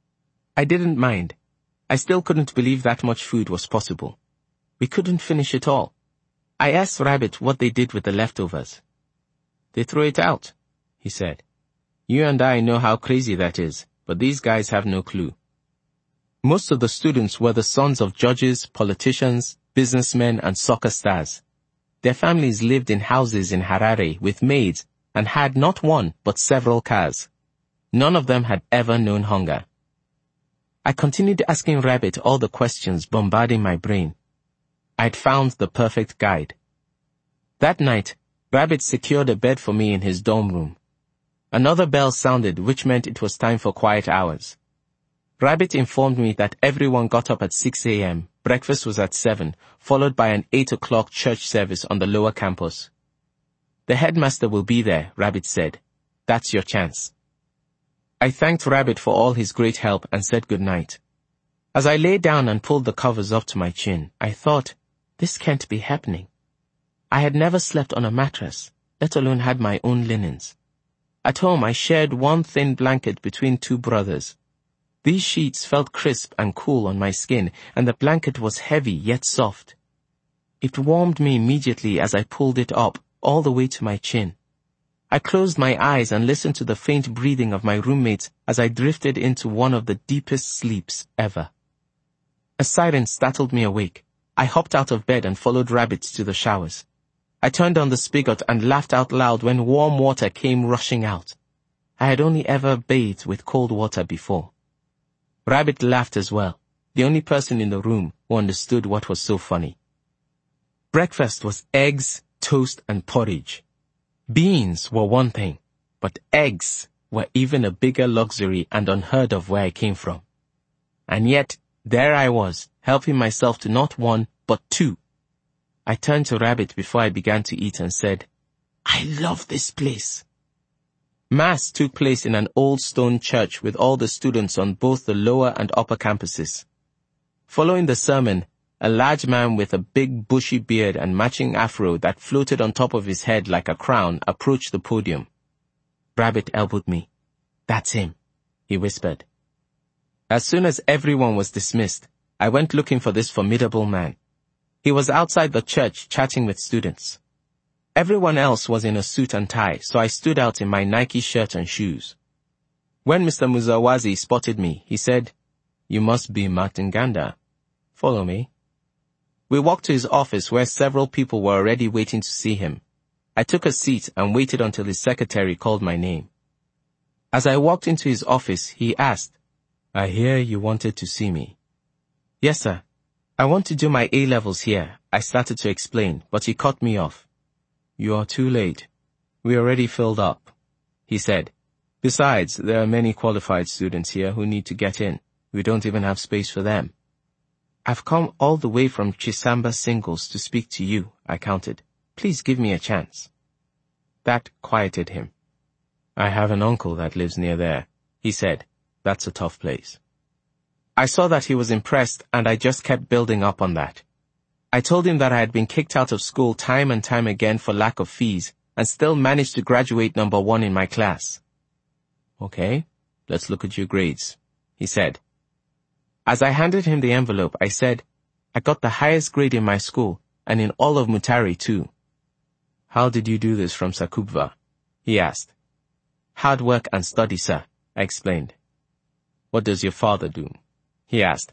I didn't mind. I still couldn't believe that much food was possible. We couldn't finish it all. I asked Rabbit what they did with the leftovers. They threw it out, he said. You and I know how crazy that is, but these guys have no clue. Most of the students were the sons of judges, politicians, businessmen, and soccer stars. Their families lived in houses in Harare with maids and had not one but several cars. None of them had ever known hunger. I continued asking Rabbit all the questions bombarding my brain. I'd found the perfect guide. That night, Rabbit secured a bed for me in his dorm room. Another bell sounded, which meant it was time for quiet hours. Rabbit informed me that everyone got up at six a.m., breakfast was at seven, followed by an eight o'clock church service on the lower campus. The headmaster will be there, Rabbit said. That's your chance. I thanked Rabbit for all his great help and said good night. As I lay down and pulled the covers up to my chin, I thought, this can't be happening. I had never slept on a mattress, let alone had my own linens. At home, I shared one thin blanket between two brothers. These sheets felt crisp and cool on my skin, and the blanket was heavy yet soft. It warmed me immediately as I pulled it up, all the way to my chin. I closed my eyes and listened to the faint breathing of my roommates as I drifted into one of the deepest sleeps ever. A siren startled me awake. I hopped out of bed and followed Rabbit to the showers. I turned on the spigot and laughed out loud when warm water came rushing out. I had only ever bathed with cold water before. Rabbit laughed as well, the only person in the room who understood what was so funny. Breakfast was eggs, toast, and porridge. Beans were one thing, but eggs were even a bigger luxury and unheard of where I came from. And yet, there I was, helping myself to not one, but two. I turned to Rabbit before I began to eat and said, I love this place. Mass took place in an old stone church with all the students on both the lower and upper campuses. Following the sermon, a large man with a big bushy beard and matching afro that floated on top of his head like a crown approached the podium. Rabbit elbowed me. That's him, he whispered. As soon as everyone was dismissed, I went looking for this formidable man. He was outside the church chatting with students. Everyone else was in a suit and tie, so I stood out in my Nike shirt and shoes. When Mister Muzawazi spotted me, he said, You must be Martin Ganda. Follow me. We walked to his office where several people were already waiting to see him. I took a seat and waited until his secretary called my name. As I walked into his office, he asked, I hear you wanted to see me. Yes, sir. I want to do my A-levels here, I started to explain, but he cut me off. You are too late. We already filled up, he said. Besides, there are many qualified students here who need to get in. We don't even have space for them. I've come all the way from Chisamba Singles to speak to you, I countered. Please give me a chance. That quieted him. I have an uncle that lives near there, he said. That's a tough place. I saw that he was impressed, and I just kept building up on that. I told him that I had been kicked out of school time and time again for lack of fees, and still managed to graduate number one in my class. Okay, let's look at your grades, he said. As I handed him the envelope, I said, I got the highest grade in my school, and in all of Mutare too. How did you do this from Sakubva? He asked. Hard work and study, sir, I explained. What does your father do? He asked.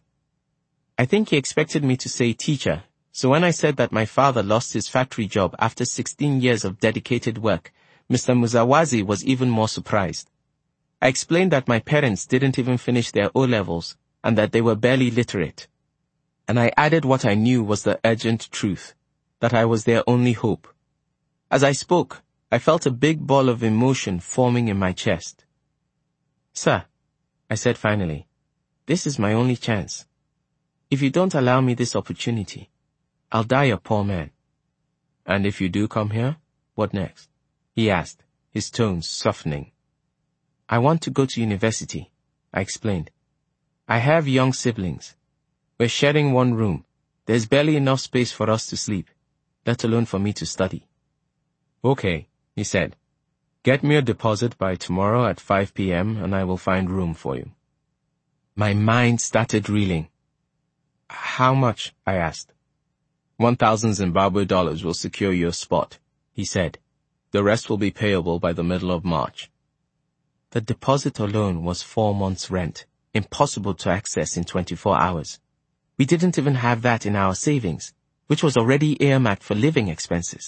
I think he expected me to say teacher, so when I said that my father lost his factory job after sixteen years of dedicated work, Mister Muzawazi was even more surprised. I explained that my parents didn't even finish their O-levels and that they were barely literate. And I added what I knew was the urgent truth, that I was their only hope. As I spoke, I felt a big ball of emotion forming in my chest. Sir, I said finally, this is my only chance. If you don't allow me this opportunity, I'll die a poor man. And if you do come here, what next? He asked, his tones softening. I want to go to university, I explained. I have young siblings. We're sharing one room. There's barely enough space for us to sleep, let alone for me to study. Okay, he said. Get me a deposit by tomorrow at five p.m. and I will find room for you. My mind started reeling. How much? I asked. One thousand Zimbabwe dollars will secure your spot, he said. The rest will be payable by the middle of March. The deposit alone was four months' rent, impossible to access in twenty-four hours. We didn't even have that in our savings, which was already earmarked for living expenses.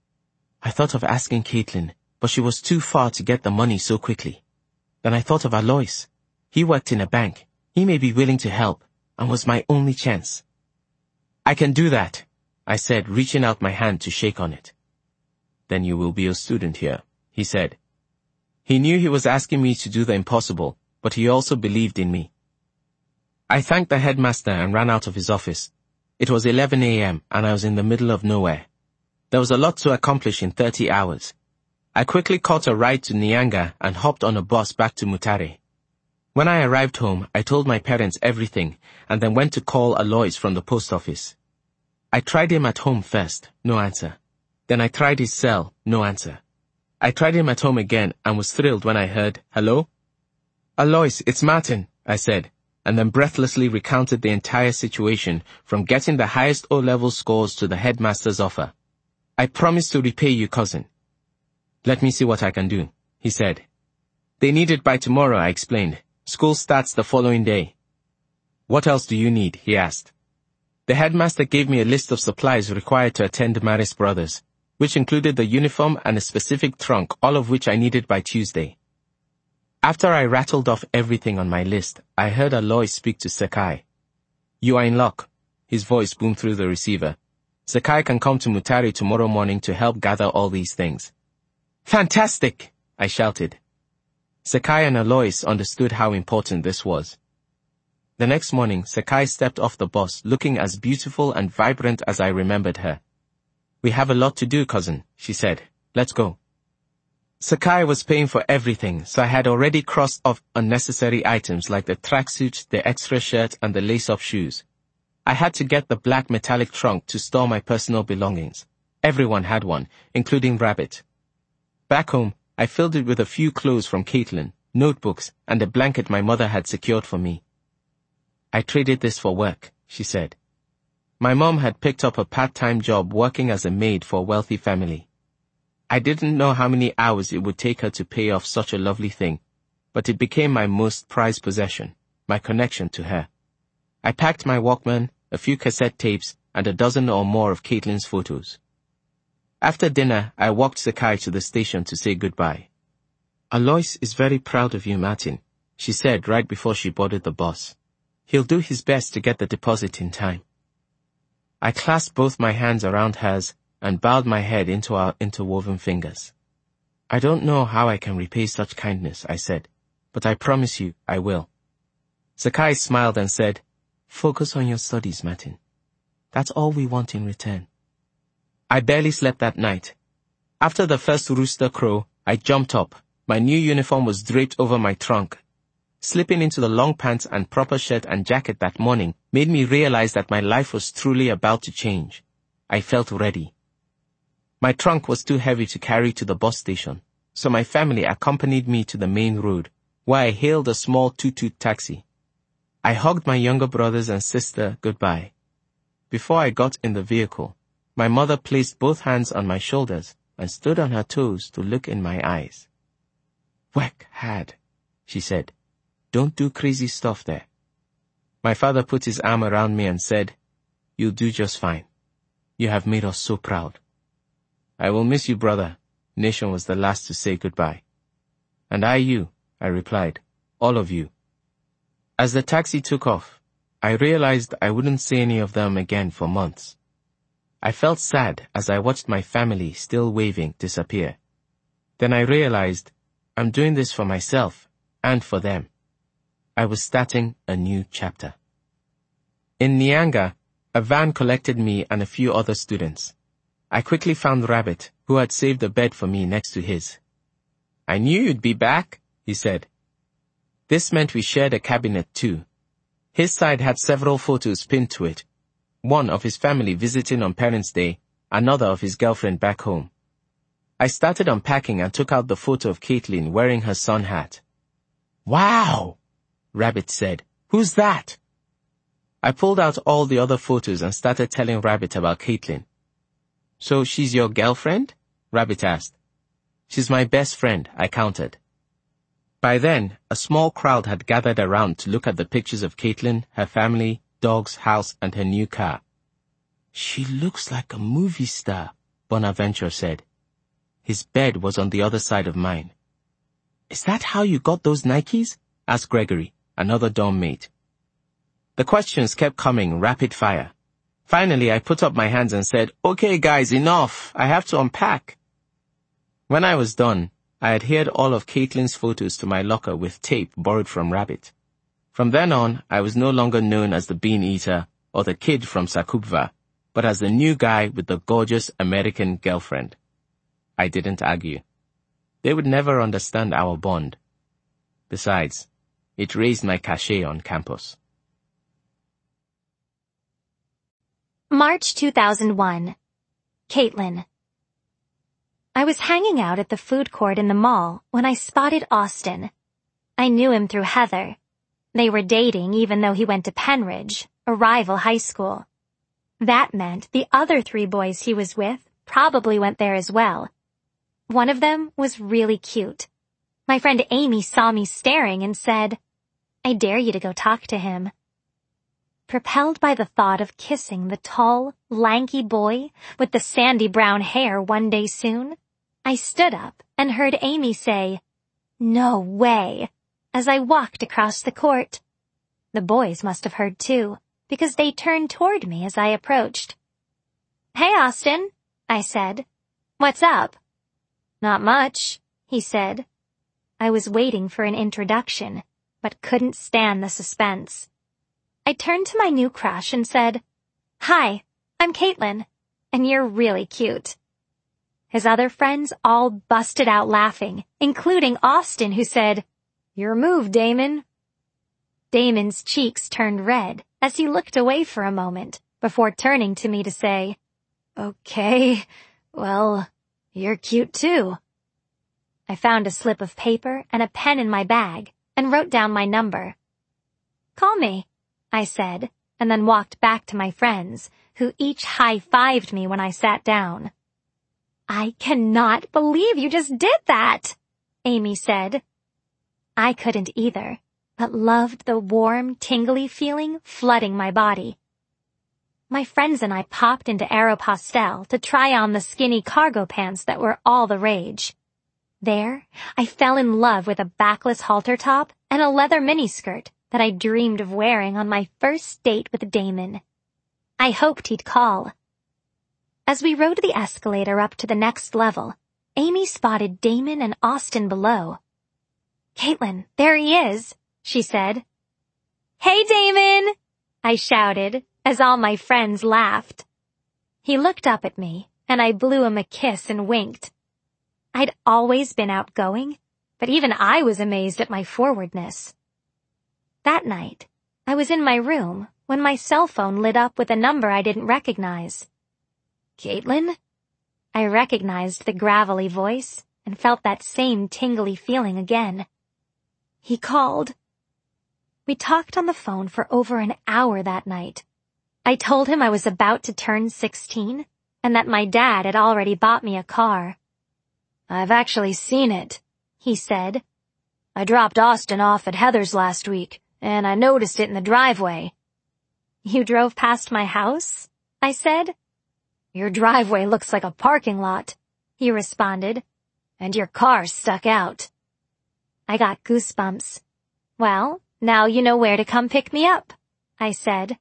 I thought of asking Caitlin, but she was too far to get the money so quickly. Then I thought of Alois. He worked in a bank. He may be willing to help, and was my only chance. I can do that, I said, reaching out my hand to shake on it. Then you will be a student here, he said. He knew he was asking me to do the impossible, but he also believed in me. I thanked the headmaster and ran out of his office. It was eleven a.m. and I was in the middle of nowhere. There was a lot to accomplish in thirty hours. I quickly caught a ride to Nyanga and hopped on a bus back to Mutare. When I arrived home, I told my parents everything and then went to call Alois from the post office. I tried him at home first, no answer. Then I tried his cell, no answer. I tried him at home again and was thrilled when I heard, "Hello?" "Alois, it's Martin," I said, and then breathlessly recounted the entire situation from getting the highest O-level scores to the headmaster's offer. "I promise to repay you, cousin." "Let me see what I can do," he said. "They need it by tomorrow," I explained. "School starts the following day." "What else do you need?" he asked. The headmaster gave me a list of supplies required to attend Maris Brothers, which included the uniform and a specific trunk, all of which I needed by Tuesday. After I rattled off everything on my list, I heard Alois speak to Sekai. "You are in luck," his voice boomed through the receiver. "Sekai can come to Mutare tomorrow morning to help gather all these things." "Fantastic!" I shouted. Sekai and Alois understood how important this was. The next morning, Sekai stepped off the bus looking as beautiful and vibrant as I remembered her. "We have a lot to do, cousin," she said. "Let's go." Sekai was paying for everything, so I had already crossed off unnecessary items like the tracksuit, the extra shirt, and the lace-up shoes. I had to get the black metallic trunk to store my personal belongings. Everyone had one, including Rabbit. Back home, I filled it with a few clothes from Caitlin, notebooks, and a blanket my mother had secured for me. "I traded this for work," she said. My mom had picked up a part-time job working as a maid for a wealthy family. I didn't know how many hours it would take her to pay off such a lovely thing, but it became my most prized possession, my connection to her. I packed my Walkman, a few cassette tapes, and a dozen or more of Caitlin's photos. After dinner, I walked Sekai to the station to say goodbye. "Alois is very proud of you, Martin," she said right before she boarded the bus. "He'll do his best to get the deposit in time." I clasped both my hands around hers and bowed my head into our interwoven fingers. "I don't know how I can repay such kindness," I said, "but I promise you I will." Sekai smiled and said, "Focus on your studies, Martin. That's all we want in return." I barely slept that night. After the first rooster crow, I jumped up. My new uniform was draped over my trunk. Slipping into the long pants and proper shirt and jacket that morning made me realize that my life was truly about to change. I felt ready. My trunk was too heavy to carry to the bus station, so my family accompanied me to the main road, where I hailed a small toot-toot taxi. I hugged my younger brothers and sister goodbye. Before I got in the vehicle, my mother placed both hands on my shoulders and stood on her toes to look in my eyes. "Work hard," she said. "Don't do crazy stuff there." My father put his arm around me and said, "You'll do just fine. You have made us so proud." "I will miss you, brother." Nation was the last to say goodbye. "And I you," I replied. "All of you." As the taxi took off, I realized I wouldn't see any of them again for months. I felt sad as I watched my family, still waving, disappear. Then I realized I'm doing this for myself and for them. I was starting a new chapter. In Nyanga, a van collected me and a few other students. I quickly found Rabbit, who had saved a bed for me next to his. "I knew you'd be back," he said. This meant we shared a cabinet too. His side had several photos pinned to it. One of his family visiting on Parents' Day, another of his girlfriend back home. I started unpacking and took out the photo of Caitlin wearing her sun hat. "Wow!" Rabbit said. "Who's that?" I pulled out all the other photos and started telling Rabbit about Caitlin. "So she's your girlfriend?" Rabbit asked. "She's my best friend," I countered. By then, a small crowd had gathered around to look at the pictures of Caitlin, her family, dog's house, and her new car. "She looks like a movie star," Bonaventure said. His bed was on the other side of mine. "Is that how you got those Nikes?" asked Gregory, another dorm mate. The questions kept coming rapid fire. Finally, I put up my hands and said, "Okay, guys, enough. I have to unpack." When I was done, I adhered all of Caitlin's photos to my locker with tape borrowed from Rabbit. From then on, I was no longer known as the Bean Eater or the kid from Sakubva, but as the new guy with the gorgeous American girlfriend. I didn't argue. They would never understand our bond. Besides, it raised my cachet on campus. March two thousand one. Caitlin. I was hanging out at the food court in the mall when I spotted Austin. I knew him through Heather. They were dating even though he went to Penridge, a rival high school. That meant the other three boys he was with probably went there as well. One of them was really cute. My friend Amy saw me staring and said, "I dare you to go talk to him." Propelled by the thought of kissing the tall, lanky boy with the sandy brown hair one day soon, I stood up and heard Amy say, "No way," as I walked across the court. The boys must have heard too, because they turned toward me as I approached. "Hey, Austin," I said. "What's up?" "Not much," he said. I was waiting for an introduction, but couldn't stand the suspense. I turned to my new crush and said, "Hi, I'm Caitlin, and you're really cute." His other friends all busted out laughing, including Austin, who said, "Your move, Damon." Damon's cheeks turned red as he looked away for a moment before turning to me to say, "Okay, well, you're cute too." I found a slip of paper and a pen in my bag and wrote down my number. "Call me," I said, and then walked back to my friends, who each high-fived me when I sat down. "I cannot believe you just did that," Amy said. I couldn't either, but loved the warm, tingly feeling flooding my body. My friends and I popped into Aeropostale to try on the skinny cargo pants that were all the rage. There, I fell in love with a backless halter top and a leather miniskirt that I dreamed of wearing on my first date with Damon. I hoped he'd call. As we rode the escalator up to the next level, Amy spotted Damon and Austin below. "Caitlin, there he is," she said. "Hey, Damon!" I shouted as all my friends laughed. He looked up at me, and I blew him a kiss and winked. I'd always been outgoing, but even I was amazed at my forwardness. That night, I was in my room when my cell phone lit up with a number I didn't recognize. "Caitlin?" I recognized the gravelly voice and felt that same tingly feeling again. He called. We talked on the phone for over an hour that night. I told him I was about to turn sixteen and that my dad had already bought me a car. "I've actually seen it," he said. "I dropped Austin off at Heather's last week, and I noticed it in the driveway." "You drove past my house?" I said. "Your driveway looks like a parking lot," he responded, "and your car stuck out." I got goosebumps. "Well, now you know where to come pick me up," I said.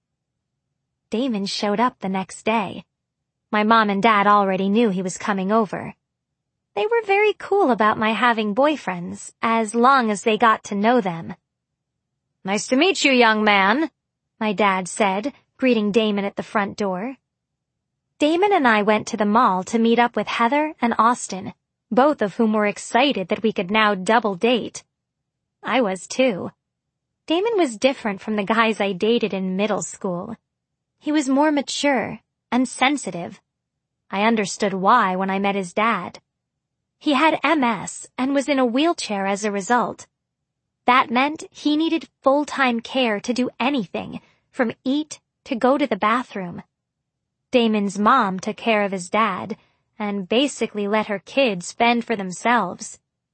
Damon showed up the next day. My mom and dad already knew he was coming over. They were very cool about my having boyfriends, as long as they got to know them. "Nice to meet you, young man," my dad said, greeting Damon at the front door. Damon and I went to the mall to meet up with Heather and Austin, both of whom were excited that we could now double date. I was too. Damon was different from the guys I dated in middle school. He was more mature and sensitive. I understood why when I met his dad. He had M S and was in a wheelchair as a result. That meant he needed full-time care to do anything, from eat to go to the bathroom. Damon's mom took care of his dad and basically let her kids fend for themselves.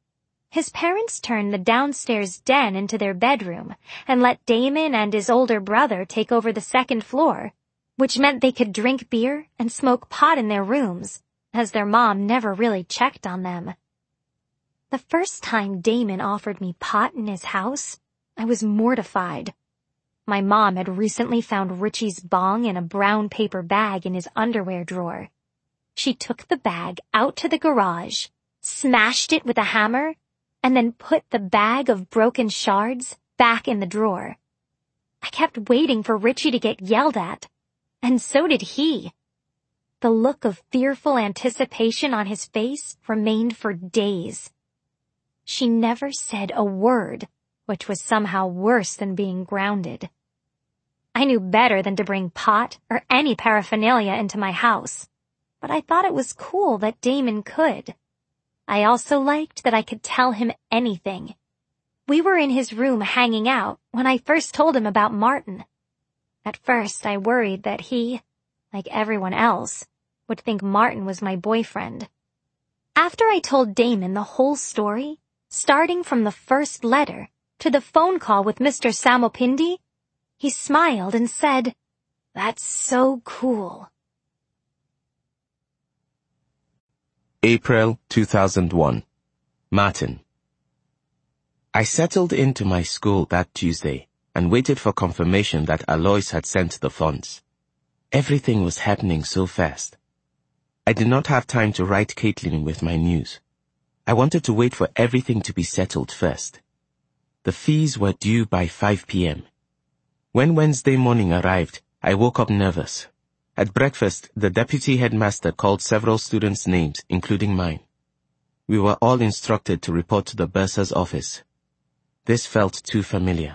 His parents turned the downstairs den into their bedroom and let Damon and his older brother take over the second floor, which meant they could drink beer and smoke pot in their rooms, as their mom never really checked on them. The first time Damon offered me pot in his house, I was mortified. My mom had recently found Richie's bong in a brown paper bag in his underwear drawer. She took the bag out to the garage, smashed it with a hammer, and then put the bag of broken shards back in the drawer. I kept waiting for Richie to get yelled at, and so did he. The look of fearful anticipation on his face remained for days. She never said a word, which was somehow worse than being grounded. I knew better than to bring pot or any paraphernalia into my house, but I thought it was cool that Damon could. I also liked that I could tell him anything. We were in his room hanging out when I first told him about Martin. At first, I worried that he, like everyone else, would think Martin was my boyfriend. After I told Damon the whole story, starting from the first letter to the phone call with Mister Samopindi, he smiled and said, "That's so cool." April two thousand one. Martin. I settled into my school that Tuesday and waited for confirmation that Alois had sent the funds. Everything was happening so fast. I did not have time to write Caitlin with my news. I wanted to wait for everything to be settled first. The fees were due by five p.m. When Wednesday morning arrived, I woke up nervous. At breakfast, the deputy headmaster called several students' names, including mine. We were all instructed to report to the bursar's office. This felt too familiar.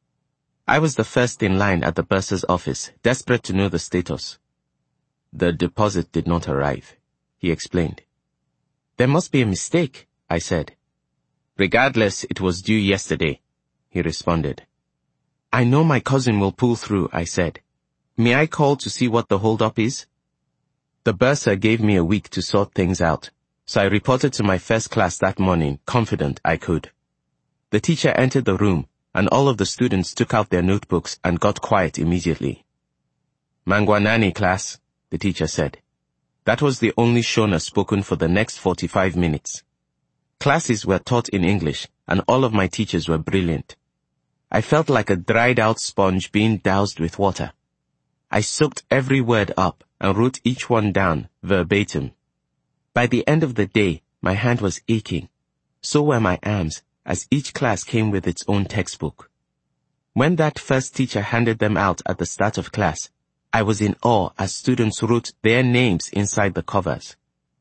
I was the first in line at the bursar's office, desperate to know the status. The deposit did not arrive, he explained. There must be a mistake, I said. Regardless, it was due yesterday, he responded. I know my cousin will pull through, I said. May I call to see what the hold-up is? The bursar gave me a week to sort things out, so I reported to my first class that morning, confident I could. The teacher entered the room, and all of the students took out their notebooks and got quiet immediately. Mangwanani, class, the teacher said. That was the only Shona spoken for the next forty-five minutes. Classes were taught in English, and all of my teachers were brilliant. I felt like a dried-out sponge being doused with water. I soaked every word up and wrote each one down, verbatim. By the end of the day, my hand was aching. So were my arms, as each class came with its own textbook. When that first teacher handed them out at the start of class, I was in awe as students wrote their names inside the covers.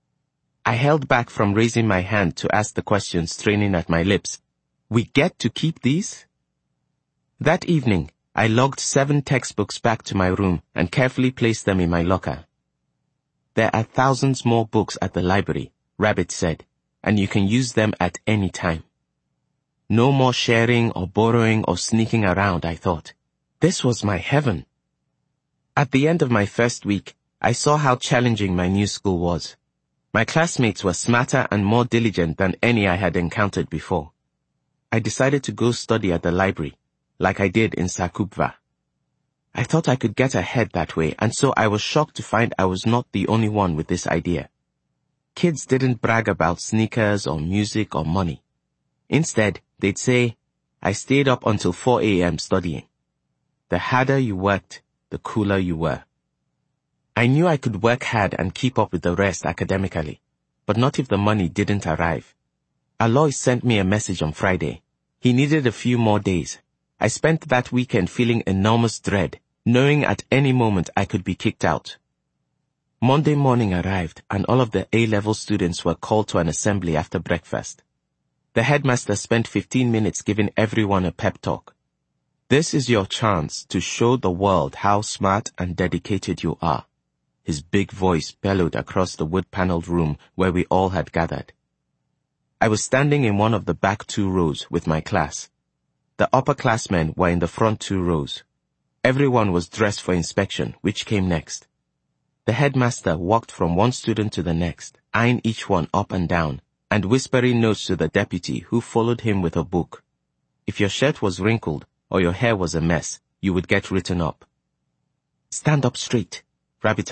I held back from raising my hand to ask the question straining at my lips. We get to keep these? That evening, I logged seven textbooks back to my room and carefully placed them in my locker. There are thousands more books at the library, Rabbit said, and you can use them at any time. No more sharing or borrowing or sneaking around, I thought. This was my heaven. At the end of my first week, I saw how challenging my new school was. My classmates were smarter and more diligent than any I had encountered before. I decided to go study at the library, like I did in Sakupva. I thought I could get ahead that way, and so I was shocked to find I was not the only one with this idea. Kids didn't brag about sneakers or music or money. Instead, they'd say, I stayed up until four a.m. studying. The harder you worked, the cooler you were. I knew I could work hard and keep up with the rest academically, but not if the money didn't arrive. Alois sent me a message on Friday. He needed a few more days. I spent that weekend feeling enormous dread, knowing at any moment I could be kicked out. Monday morning arrived, and all of the A-level students were called to an assembly after breakfast. The headmaster spent fifteen minutes giving everyone a pep talk. This is your chance to show the world how smart and dedicated you are. His big voice bellowed across the wood-paneled room where we all had gathered. I was standing in one of the back two rows with my class. The upperclassmen were in the front two rows. Everyone was dressed for inspection, which came next. The headmaster walked from one student to the next, eyeing each one up and down, and whispering notes to the deputy who followed him with a book. If your shirt was wrinkled or your hair was a mess, you would get written up. Stand up straight, Rabbit